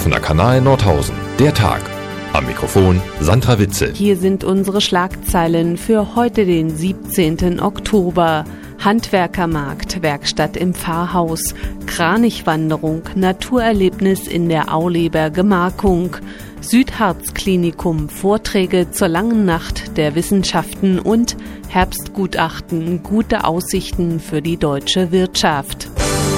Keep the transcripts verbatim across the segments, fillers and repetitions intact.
Offener Kanal Nordhausen. Der Tag. Am Mikrofon Sandra Witzel. Hier sind unsere Schlagzeilen für heute, den siebzehnten Oktober. Handwerkermarkt, Werkstatt im Pfarrhaus, Kranichwanderung, Naturerlebnis in der Auleber Gemarkung, Südharz-Klinikum, Vorträge zur langen Nacht der Wissenschaften und Herbstgutachten, gute Aussichten für die deutsche Wirtschaft.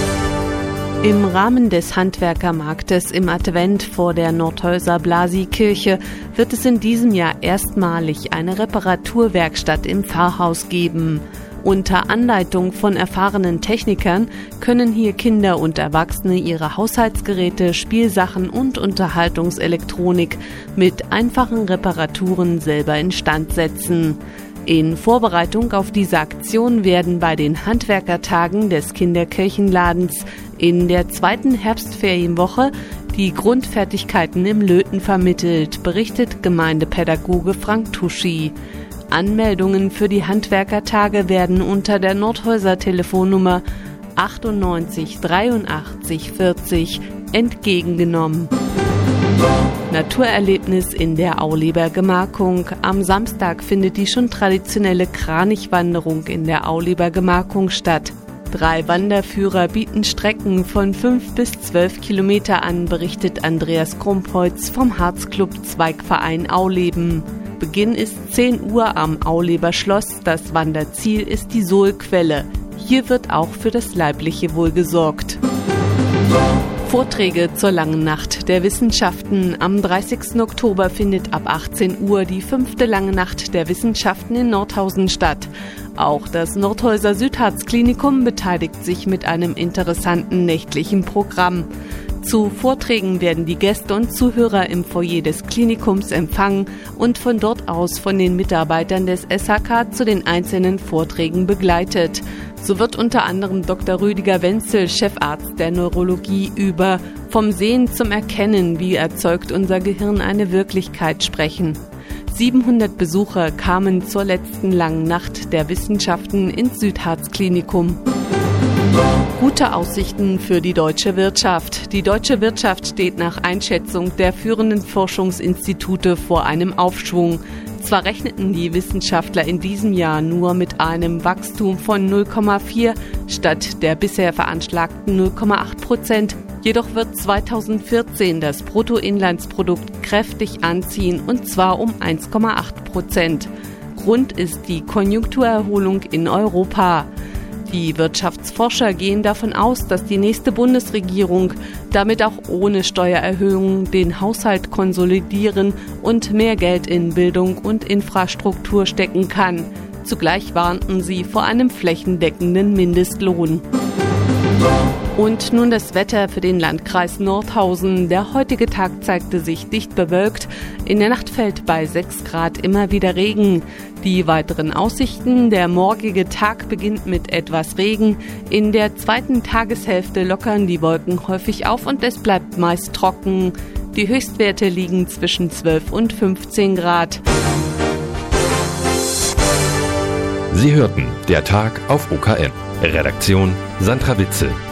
Im Rahmen des Handwerkermarktes im Advent vor der Nordhäuser Blasi-Kirche wird es in diesem Jahr erstmalig eine Reparaturwerkstatt im Pfarrhaus geben. Unter Anleitung von erfahrenen Technikern können hier Kinder und Erwachsene ihre Haushaltsgeräte, Spielsachen und Unterhaltungselektronik mit einfachen Reparaturen selber instand setzen. In Vorbereitung auf diese Aktion werden bei den Handwerkertagen des Kinderkirchenladens in der zweiten Herbstferienwoche die Grundfertigkeiten im Löten vermittelt, berichtet Gemeindepädagoge Frank Tuschi. Anmeldungen für die Handwerkertage werden unter der Nordhäuser Telefonnummer achtundneunzig dreiundachtzig vierzig entgegengenommen. Naturerlebnis in der Auleber Gemarkung. Am Samstag findet die schon traditionelle Kranichwanderung in der Auleber Gemarkung statt. Drei Wanderführer bieten Strecken von fünf bis zwölf Kilometer an, berichtet Andreas Krumpholz vom Harzclub Zweigverein Auleben. Beginn ist zehn Uhr am Auleber Schloss. Das Wanderziel ist die Sohlquelle. Hier wird auch für das leibliche Wohl gesorgt. Vorträge zur langen Nacht der Wissenschaften. Am dreißigsten Oktober findet ab achtzehn Uhr die fünfte lange Nacht der Wissenschaften in Nordhausen statt. Auch das Nordhäuser Südharz-Klinikum beteiligt sich mit einem interessanten nächtlichen Programm. Zu Vorträgen werden die Gäste und Zuhörer im Foyer des Klinikums empfangen und von dort aus von den Mitarbeitern des S H K zu den einzelnen Vorträgen begleitet. So wird unter anderem Doktor Rüdiger Wenzel, Chefarzt der Neurologie, über vom Sehen zum Erkennen, wie erzeugt unser Gehirn eine Wirklichkeit sprechen. siebenhundert Besucher kamen zur letzten langen Nacht der Wissenschaften ins Südharz-Klinikum. Gute Aussichten für die deutsche Wirtschaft. Die deutsche Wirtschaft steht nach Einschätzung der führenden Forschungsinstitute vor einem Aufschwung. Zwar rechneten die Wissenschaftler in diesem Jahr nur mit einem Wachstum von null Komma vier statt der bisher veranschlagten null Komma acht Prozent, jedoch wird zweitausendvierzehn das Bruttoinlandsprodukt kräftig anziehen, und zwar um eins Komma acht Prozent. Grund ist die Konjunkturerholung in Europa. Die Wirtschaftsforscher gehen davon aus, dass die nächste Bundesregierung damit auch ohne Steuererhöhungen den Haushalt konsolidieren und mehr Geld in Bildung und Infrastruktur stecken kann. Zugleich warnten sie vor einem flächendeckenden Mindestlohn. Und nun das Wetter für den Landkreis Nordhausen. Der heutige Tag zeigte sich dicht bewölkt. In der Nacht fällt bei sechs Grad immer wieder Regen. Die weiteren Aussichten: Der morgige Tag beginnt mit etwas Regen. In der zweiten Tageshälfte lockern die Wolken häufig auf und es bleibt meist trocken. Die Höchstwerte liegen zwischen zwölf und fünfzehn Grad. Sie hörten der Tag auf O K M. Redaktion Sandra Witzel.